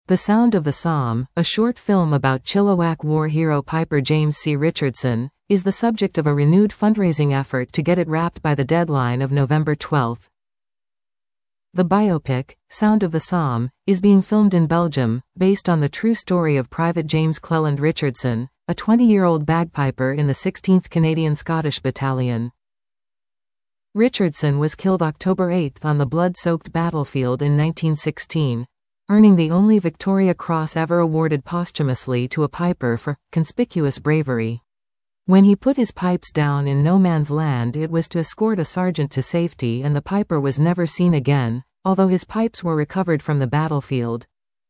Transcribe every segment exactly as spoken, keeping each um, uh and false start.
The Sound of the Somme, a short film about Chilliwack War hero Piper James C. Richardson, is the subject of a renewed fundraising effort to get it wrapped by the deadline of November twelfth. The biopic, Sound of the Somme, is being filmed in Belgium, based on the true story of Private James Cleland Richardson, a twenty-year-old bagpiper in the sixteenth Canadian Scottish Battalion. Richardson was killed October eighth on the blood-soaked battlefield in nineteen sixteen. Earning the only Victoria Cross ever awarded posthumously to a piper for conspicuous bravery. When he put his pipes down in no man's land, it was to escort a sergeant to safety, and the piper was never seen again, although his pipes were recovered from the battlefield.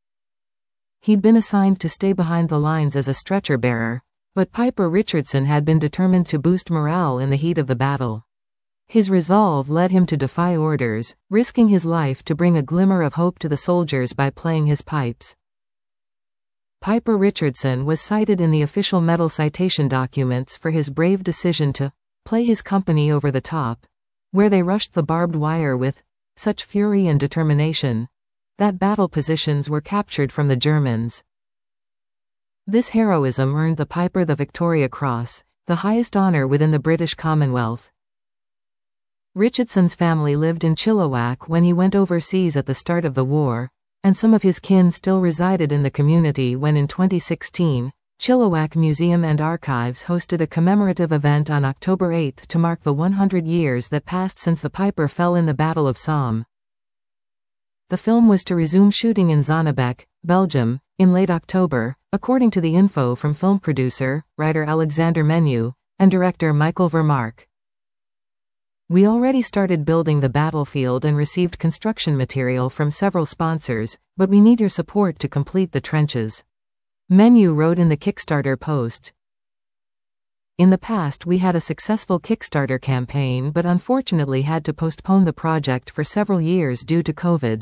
He'd been assigned to stay behind the lines as a stretcher bearer, but Piper Richardson had been determined to boost morale in the heat of the battle. His resolve led him to defy orders, risking his life to bring a glimmer of hope to the soldiers by playing his pipes. Piper Richardson was cited in the official medal citation documents for his brave decision to play his company over the top, where they rushed the barbed wire with such fury and determination that battle positions were captured from the Germans. This heroism earned the piper the Victoria Cross, the highest honor within the British Commonwealth. Richardson's family lived in Chilliwack when he went overseas at the start of the war, and some of his kin still resided in the community when in twenty sixteen, Chilliwack Museum and Archives hosted a commemorative event on October eighth to mark the one hundred years that passed since the piper fell in the Battle of Somme. The film was to resume shooting in Zonnebeke, Belgium, in late October, according to the info from film producer, writer Alexander Menu, and director Michael Vermark. We already started building the battlefield and received construction material from several sponsors, but we need your support to complete the trenches. Menu wrote in the Kickstarter post. In the past we had a successful Kickstarter campaign but unfortunately had to postpone the project for several years due to COVID.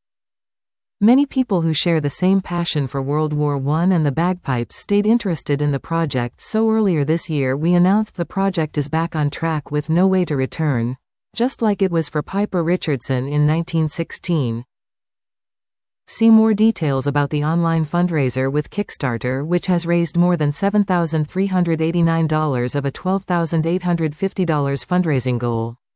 Many people who share the same passion for World War One and the bagpipes stayed interested in the project, so earlier this year we announced the project is back on track with no way to return, just like it was for Piper Richardson in nineteen sixteen. See more details about the online fundraiser with Kickstarter, which has raised more than seven thousand three hundred eighty-nine dollars of a twelve thousand eight hundred fifty dollars fundraising goal.